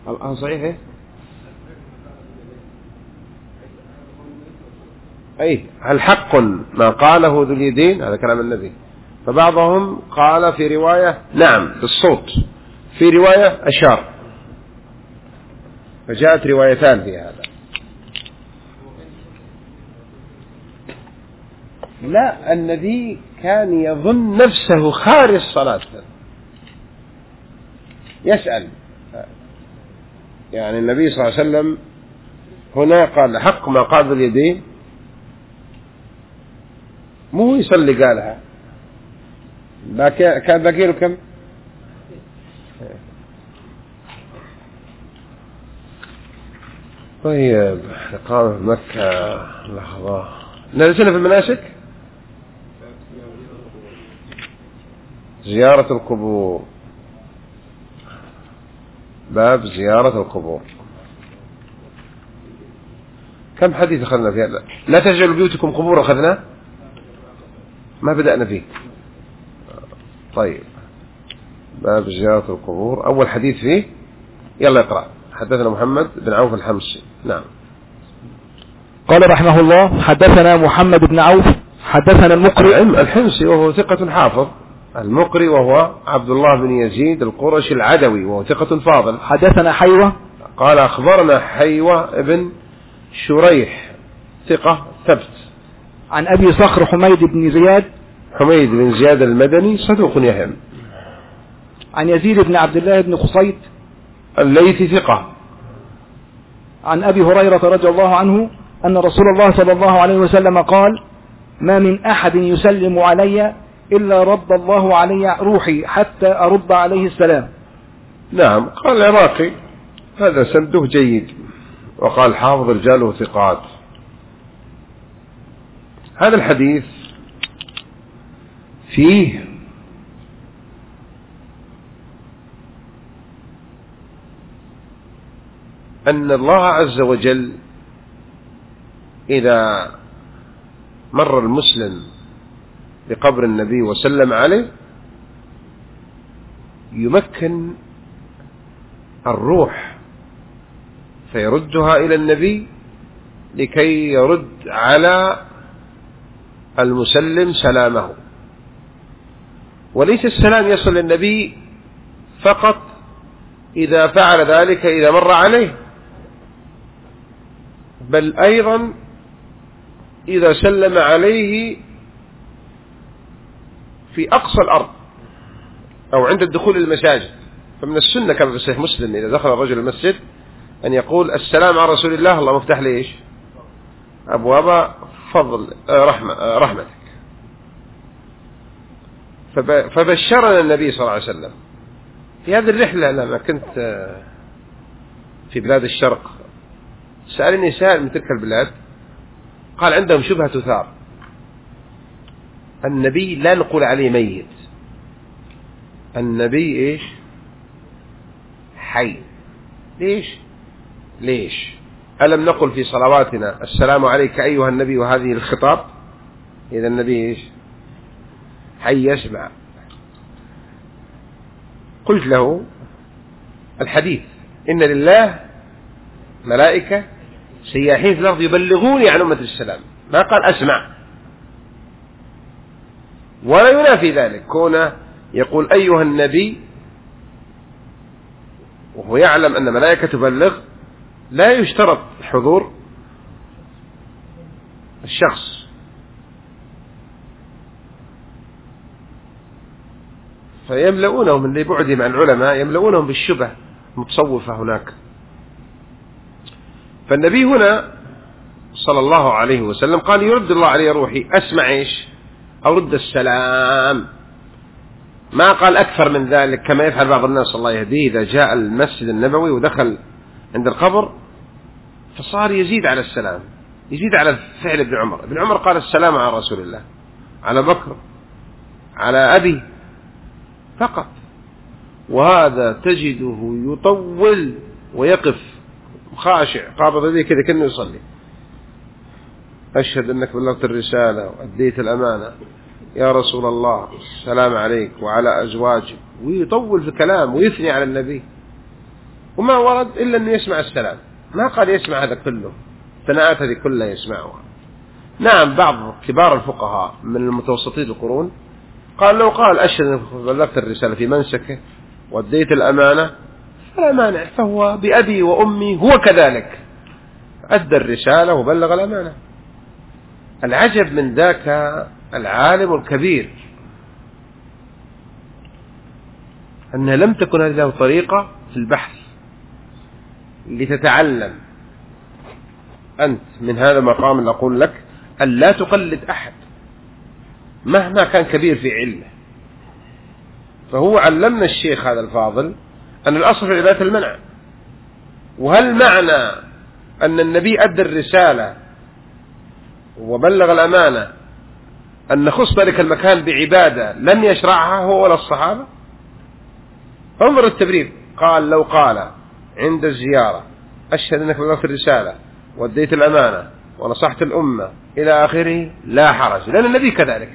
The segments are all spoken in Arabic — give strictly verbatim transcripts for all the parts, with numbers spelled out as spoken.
الآن صحيح إيه؟ أي هل حق ما قاله ذو اليدين؟ هذا كلام النبي. فبعضهم قال في رواية نعم بالصوت، في رواية أشار، فجاءت روايتان في هذا. لا، النبي كان يظن نفسه خارج الصلاة، يسأل يعني النبي صلى الله عليه وسلم هنا قال حق ما قال ذو اليدين، مو يصلي قالها، كان باقي له كم؟ طيب إقامة مكة لحظة، نزلنا في المناسك زيارة القبور، باب زيارة القبور. كم حديث أخذنا فيها؟ لا تجعلوا بيوتكم قبور أخذنا، ما بدأنا فيه. طيب باب زيارة القبور أول حديث فيه، يلا اقرأ. حدثنا محمد بن عوف الحمصي. نعم. قال رحمه الله حدثنا محمد بن عوف حدثنا المقري الحمصي وهو ثقة حافظ، المقري وهو عبد الله بن يزيد القرشي العدوي وهو ثقة فاضل. حدثنا حيوة قال أخبرنا حيوة ابن شريح ثقة ثبت. عن أبي صخر حميد بن زياد حميد بن زياد المدني صدوق يهم. عن يزيد بن عبد الله بن قصيد الليثي ثقة. عن أبي هريرة رضي الله عنه أن رسول الله صلى الله عليه وسلم قال ما من أحد يسلم علي إلا رد الله علي روحي حتى أرد عليه السلام. نعم. قال العراقي هذا سنده جيد، وقال حافظ رجاله ثقات. هذا الحديث فيه أن الله عز وجل إذا مر المسلم بقبر النبي وسلم عليه يمكن الروح فيردها إلى النبي لكي يرد على المسلم سلامه. وليس السلام يصل للنبي فقط إذا فعل ذلك إذا مر عليه، بل أيضا إذا سلم عليه في أقصى الأرض أو عند الدخول المساجد. فمن السنة كما في صحيح مسلم إذا دخل الرجل المسجد أن يقول السلام على رسول الله اللهم افتح لي إيش أبواب فضل رحمة رحمتك. فبشرنا النبي صلى الله عليه وسلم في هذه الرحلة لما كنت في بلاد الشرق، سألني سائل من تلك البلاد قال عندهم شبهة تثار، النبي لا نقول عليه ميت، النبي إيش حي. ليش ليش ألم نقل في صلواتنا السلام عليك أيها النبي وهذه الخطاب؟ إذا النبي إيش حي يسمع. قلت له الحديث إن لله ملائكة سياحين في الأرض يبلغوني عن أمة السلام، ما قال أسمع. ولا ينافي ذلك كونه يقول أيها النبي وهو يعلم أن ملائكة تبلغ، لا يشترط حضور الشخص. فيملؤونهم اللي بعدهم عن العلماء يملؤونهم بالشبه متصوفة هناك. فالنبي هنا صلى الله عليه وسلم قال يرد الله علي روحي، أسمع إيش أرد السلام، ما قال أكثر من ذلك كما يفعل بعض الناس الله يهديه إذا جاء المسجد النبوي ودخل عند القبر فصار يزيد على السلام، يزيد على فعل ابن عمر. ابن عمر قال السلام على رسول الله، على بكر، على أبي فقط. وهذا تجده يطول ويقف خاشع قابض يديه كذا كأنه يصلي، أشهد أنك بلغت الرسالة وأديت الأمانة يا رسول الله السلام عليك وعلى أزواجك، ويطول في الكلام ويثني على النبي. وما ورد إلا أن يسمع السلام، ما قال يسمع هذا كله، الثناءات هذه كلها يسمعها. نعم بعض كبار الفقهاء من المتوسطين القرون قال لو قال أشهد أن بلغت الرسالة في منسكه واديت الأمانة فلا مانع، فهو بأبي وأمي هو كذلك أدى الرسالة وبلغ الأمانة. العجب من ذاك العالم الكبير أن لم تكن هذه له طريقة في البحث لتتعلم أنت من هذا المقام اللي أقول لك أن لا تقلد أحد مهما كان كبير في علمه. فهو علمنا الشيخ هذا الفاضل أن الأصل في العبادة المنع. وهل معنى أن النبي أدى الرسالة وبلغ الأمانة أن نخص ذلك المكان بعبادة لم يشرعها هو ولا الصحابة؟ انظر التبرير، قال لو قال عند الزيارة أشهد أنك بلغت الرسالة واديت الأمانة ونصحت الأمة إلى آخره لا حرج، لأن النبي كذلك.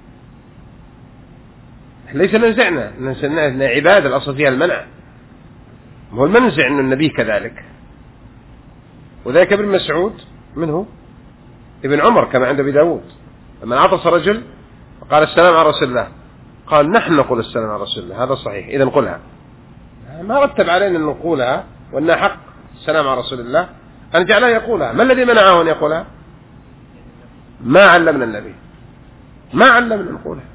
ليس ننزعنا ننزعنا عبادة الأصل فيها المنع، هو المنزع أن النبي كذلك. وذلك ابن مسعود منه ابن عمر كما عند أبي داود لما عطس رجل وقال السلام على رسول الله قال نحن نقول السلام على رسول الله، هذا صحيح إذا نقولها، ما رتب علينا أن نقولها وأنها حق السلام على رسول الله أن جعله يقولها. ما الذي منعه أن يقولها؟ ما علمنا النبي، ما علمنا نقولها.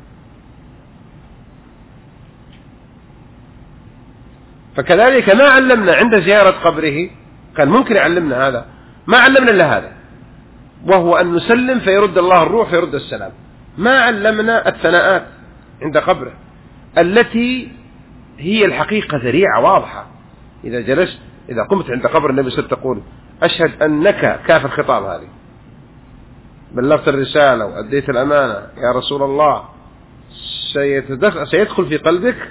فكذلك ما علمنا عند زيارة قبره، كان ممكن يعلمنا هذا، ما علمنا إلا هذا، وهو أن نسلم فيرد الله الروح فيرد السلام. ما علمنا الثناءات عند قبره التي هي الحقيقة ذريعة واضحة. إذا جلست إذا قمت عند قبر النبي صلى الله عليه وسلم تقول أشهد أنك كاف الخطاب هذه بلغت الرسالة وأديت الأمانة يا رسول الله، سيدخل في قلبك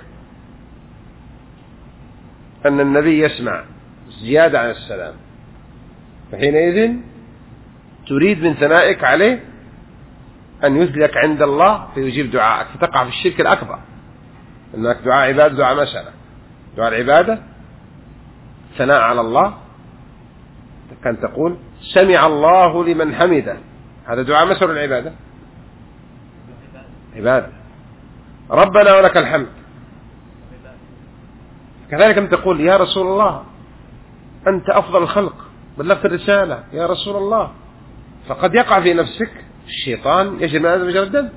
أن النبي يسمع زيادة عن السلام، فحينئذ تريد من ثنائك عليه أن يثلك عند الله فيجيب دعاءك، فتقع في الشرك الأكبر، أنك دعاء عبادة دعاء مسألة. دعاء العبادة ثناء على الله، كان تقول سمع الله لمن حمده، هذا دعاء مسألة العبادة عبادة. ربنا ولك الحمد، كذلك أن تقول يا رسول الله أنت أفضل الخلق بلغت الرسالة يا رسول الله. فقد يقع في نفسك الشيطان يجري من هذا مجرى الدم،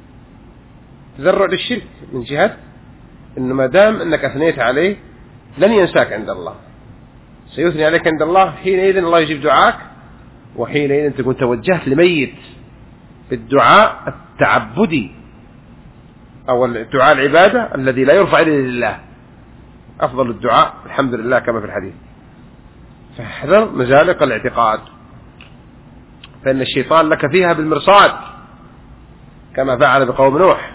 تذرع للشرك من جهة إنه ما دام أنك أثنيت عليه لن ينساك عند الله، سيثني عليك عند الله، حينئذ الله يجيب دعاك، وحينئذ تكون توجهت لميت بالدعاء التعبدي أو الدعاء العبادة الذي لا يرفع إلا لله، أفضل الدعاء الحمد لله كما في الحديث. فاحذر مزالق الاعتقاد، فإن الشيطان لك فيها بالمرصاد كما فعل بقوم نوح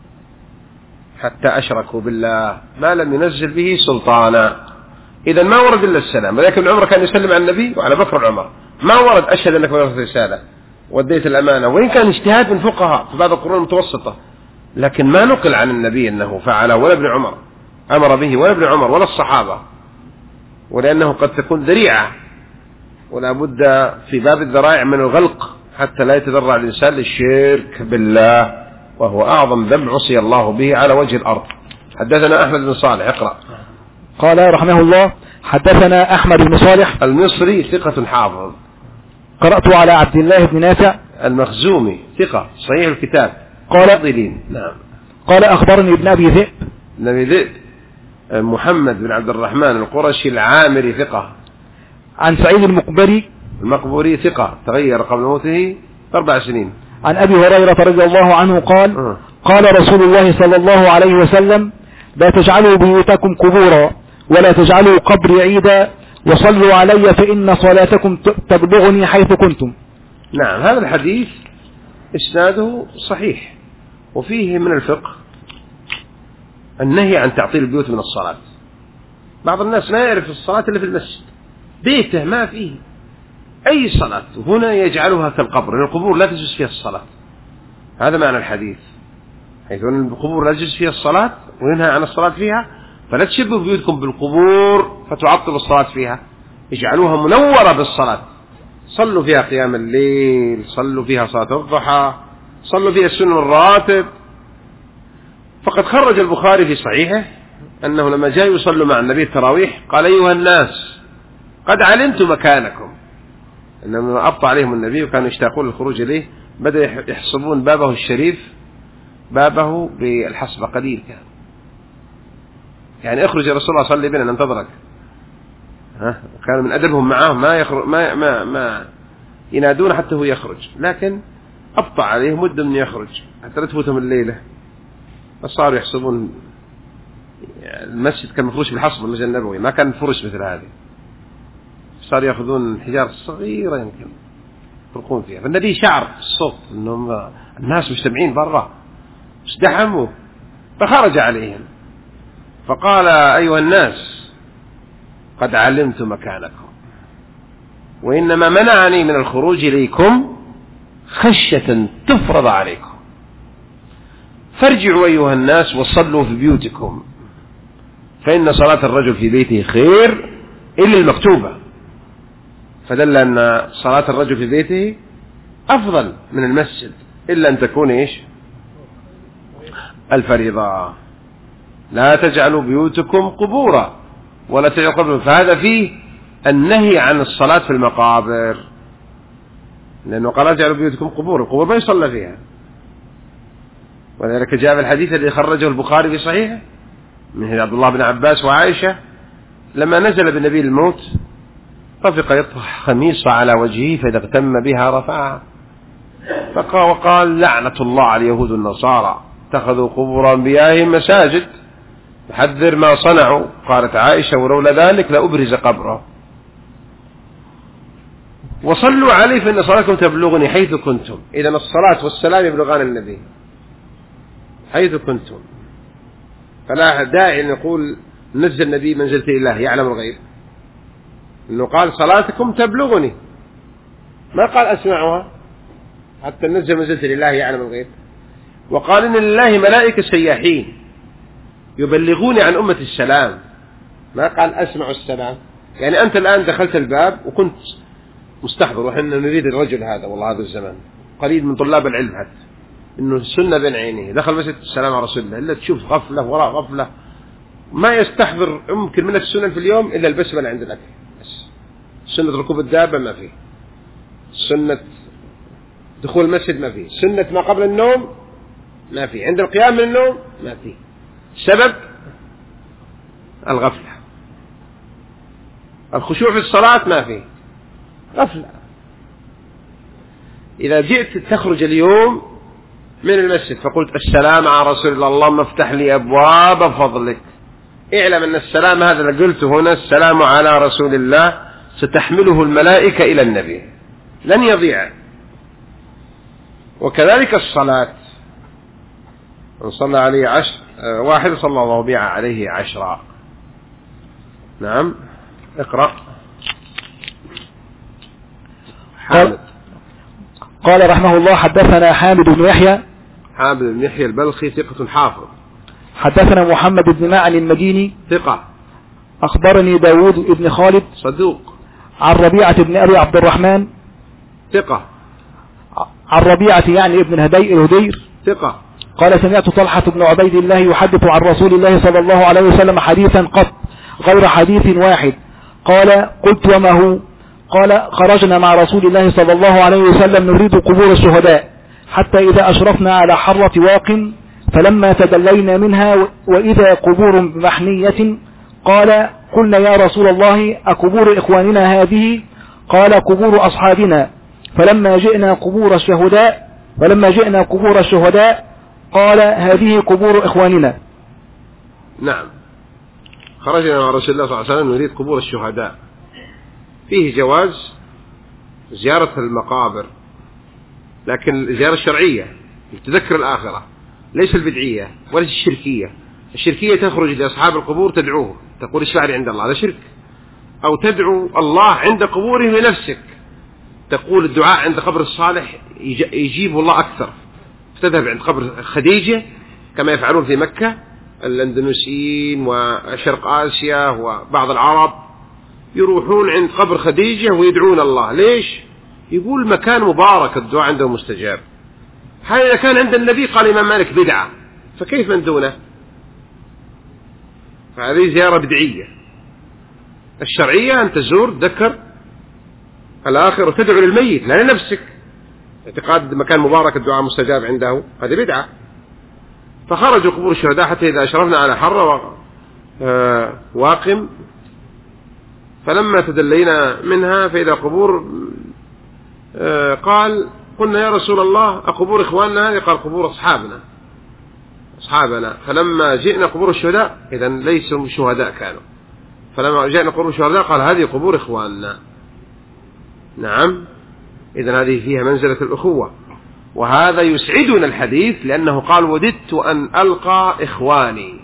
حتى أشركوا بالله ما لم ينزل به سلطانا. إذا ما ورد إلا السلام، ولكن عمر كان يسلم على النبي وعلى بكر وعمر، ما ورد أشهد أنك بلغت رسالة وديت الأمانة، وإن كان اجتهاد من فقهاء في بعض القرون المتوسطة، لكن ما نقل عن النبي أنه فعله ولا ابن عمر أمر به ولا ابن عمر ولا الصحابة، ولأنه قد تكون ذريعة، ولا بد في باب الذرائع من الغلق حتى لا يتذرع الإنسان للشرك بالله، وهو أعظم ذنب عصي الله به على وجه الأرض. حدثنا أحمد بن صالح، اقرأ. قال رحمه الله حدثنا أحمد بن صالح المصري ثقة حافظ، قرأت على عبد الله بن نافع المخزومي ثقة صحيح الكتاب، قال نعم. قال أخبرني ابن أبي ذئب ابن أبي ذئب محمد بن عبد الرحمن القرشي العامري ثقة، عن سعيد المقبري المقبوري ثقة تغير قبل موته أربع سنين، عن أبي هريرة رضي الله عنه قال أه. قال رسول الله صلى الله عليه وسلم لا تجعلوا بيوتكم قبورا ولا تجعلوا قبري عيدا وصلوا علي فإن صلاتكم تبلغني حيث كنتم. نعم، هذا الحديث إسناده صحيح، وفيه من الفقه النهي عن تعطيل البيوت من الصلاة. بعض الناس لا يعرف الصلاة إلا في المسجد، بيته ما فيه أي صلاة، هنا يجعلها كالقبر، القبور لا تجوز فيها الصلاة. هذا معنى الحديث، حيث أن القبور لا تجوز فيها الصلاة وينهى عن الصلاة فيها، فلا تشبهوا بيوتكم بالقبور فتعطل الصلاة فيها، اجعلوها منورة بالصلاة، صلوا فيها قيام الليل، صلوا فيها صلاة الضحى، صلوا فيها السنن الراتب. فقد خرج البخاري في صحيحه أنه لما جاء يصلوا مع النبي التراويح قال أيها الناس قد علمت مكانكم، إنما أبطأ عليهم النبي وكانوا يشتاقون للخروج إليه، بدأ يحسبون بابه الشريف بابه بالحسبة قليل كان، يعني اخرج يا رسول الله صلي بنا ننتظرك. ها كان من أدبهم معه ما يخرج ما ما ما ينادون حتى هو يخرج، لكن أبطأ عليه مدة من يخرج حتى لا تفوتهم الليلة. فصاروا يحسبون يعني المسجد كان مفروش بالحصب، المسجد النبوي ما كان فرش مثل هذه، صاروا يأخذون حجارة صغيرة يمكن يفرقون فيها. فالنبي شعر الصوت أنهم الناس مجتمعين برا ازدحموا، فخرج عليهم فقال أيها الناس قد علمت مكانكم، وإنما منعني من الخروج إليكم خشية تفرض عليكم، فارجعوا أيها الناس وصلوا في بيوتكم، فإن صلاة الرجل في بيته خير إلا المكتوبة. فدل أن صلاة الرجل في بيته أفضل من المسجد إلا أن تكون إيش الفريضة. لا تجعلوا بيوتكم قبورا ولا تجعلوا قبورا، فهذا فيه النهي عن الصلاة في المقابر، لأنه قال لا تجعلوا بيوتكم قبورا، القبور ما يصلى فيها. ولذلك جاء في الحديث الذي خرجه البخاري في صحيحه من عبد الله بن عباس وعائشة لما نزل بالنبي الموت طفق يطرح خميصة على وجهه فإذا اغتم بها رفعها، فقال وقال لعنة الله على اليهود والنصارى اتخذوا قبور أنبيائهم مساجد، يحذر ما صنعوا. قالت عائشة ولولا ذلك لأبرز قبره. وصلوا عليه فإن صلاتكم تبلغني حيث كنتم، إذن الصلاة والسلام يبلغان النبي حيث كنتم، فلا داعي أن يقول نزل النبي منزلة الله يعلم الغيب، إنه قال صلاتكم تبلغني، ما قال أسمعها حتى نزل منزلة الله يعلم الغيب. وقال إن لله ملائكة سياحين يبلغون عن أمة السلام، ما قال أسمع السلام. يعني أنت الآن دخلت الباب وكنت مستحضر وحنا نريد الرجل هذا والله هذا الزمان قليل من طلاب العلم حتى إنه السنة بين عينيه دخل مسجد السلام على رسول الله، إلا تشوف غفلة وراء غفلة، ما يستحضر يمكن من السنن في اليوم إلا البسملة عند الأكل بس. سنة ركوب الدابة ما فيه، سنة دخول المسجد ما فيه، سنة ما قبل النوم ما فيه، عند القيام من النوم ما فيه. سبب الغفلة. الخشوع في الصلاة ما فيه، غفلة. إذا جئت تخرج اليوم من المسجد فقلت السلام على رسول الله اللهم افتح لي أبواب فضلك، اعلم أن السلام هذا اللي قلته هنا السلام على رسول الله ستحمله الملائكة إلى النبي لن يضيع. وكذلك الصلاة، من صلى عليه عشر واحد صلى الله بيع عليه عشرة. نعم اقرأ. قال, قال رحمه الله حدثنا حامد بن يحيى حامد بن يحيى البلخي ثقة حافظ. حدثنا محمد بن معن المديني ثقة. أخبرني داود بن خالد صدوق. عن ربيعة بن أبي عبد الرحمن ثقة. عن ربيعة يعني ابن هدي الهدير ثقة. قال سمعت طلحة بن عبيد الله يحدث عن رسول الله صلى الله عليه وسلم حديثا قط غير حديث واحد. قال قلت وما هو؟ قال خرجنا مع رسول الله صلى الله عليه وسلم نريد قبور الشهداء حتى إذا أشرفنا على حرة واق فلما تدلينا منها وإذا قبور محنية قال قلنا يا رسول الله أقبور إخواننا هذه؟ قال قبور أصحابنا. فلما جئنا قبور الشهداء فلما جئنا قبور الشهداء قال هذه قبور إخواننا. نعم خرجنا مع رسول الله صلى الله عليه وسلم نريد قبور الشهداء، فيه جواز زيارة المقابر لكن الزيارة الشرعية لتذكر الآخرة، ليس البدعية ولا الشركية. الشركية تخرج لأصحاب القبور تدعوه تقول اشفع لي عند الله، هذا شرك. أو تدعو الله عند قبوره لنفسك، تقول الدعاء عند قبر الصالح يجيب الله أكثر، فتذهب عند قبر خديجة كما يفعلون في مكة الأندونيسيين وشرق آسيا وبعض العرب يروحون عند قبر خديجة ويدعون الله. ليش؟ يقول مكان مبارك الدعاء عنده مستجاب. هذا كان عند النبي قال الإمام مالك بدعة، فكيف من دونه؟ فهذه زيارة بدعية. الشرعية أن تزور تذكر الآخر وتدعو للميت لا لنفسك. اعتقاد مكان مبارك الدعاء مستجاب عنده هذه بدعة. فخرجوا قبور الشهداء حتى إذا أشرفنا على حرة واقم، فلما تدلينا منها فإذا قبور قال قلنا يا رسول الله أقبور إخواننا هذه؟ قال قبور أصحابنا أصحابنا. فلما جئنا قبور الشهداء إذا ليسوا شهداء كانوا، فلما جئنا قبور الشهداء قال هذه قبور إخواننا. نعم، إذا هذه فيها منزلة الأخوة. وهذا يسعدنا الحديث لأنه قال وددت أن ألقى إخواني،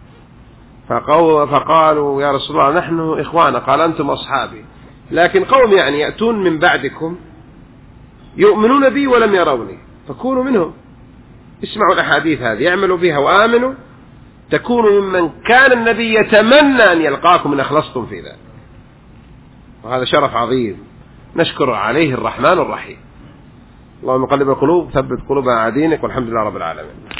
فقالوا يا رسول الله نحن إخوانا، قال أنتم أصحابي. لكن قوم يعني يأتون من بعدكم يؤمنون بي ولم يروني، فكونوا منهم، اسمعوا الأحاديث هذه يعملوا بها وآمنوا، تكونوا ممن كان النبي يتمنى أن يلقاكم إن أخلصتم في ذلك. وهذا شرف عظيم نشكر عليه الرحمن الرحيم. اللهم قلب القلوب ثبت قلوبنا على دينك، والحمد لله رب العالمين.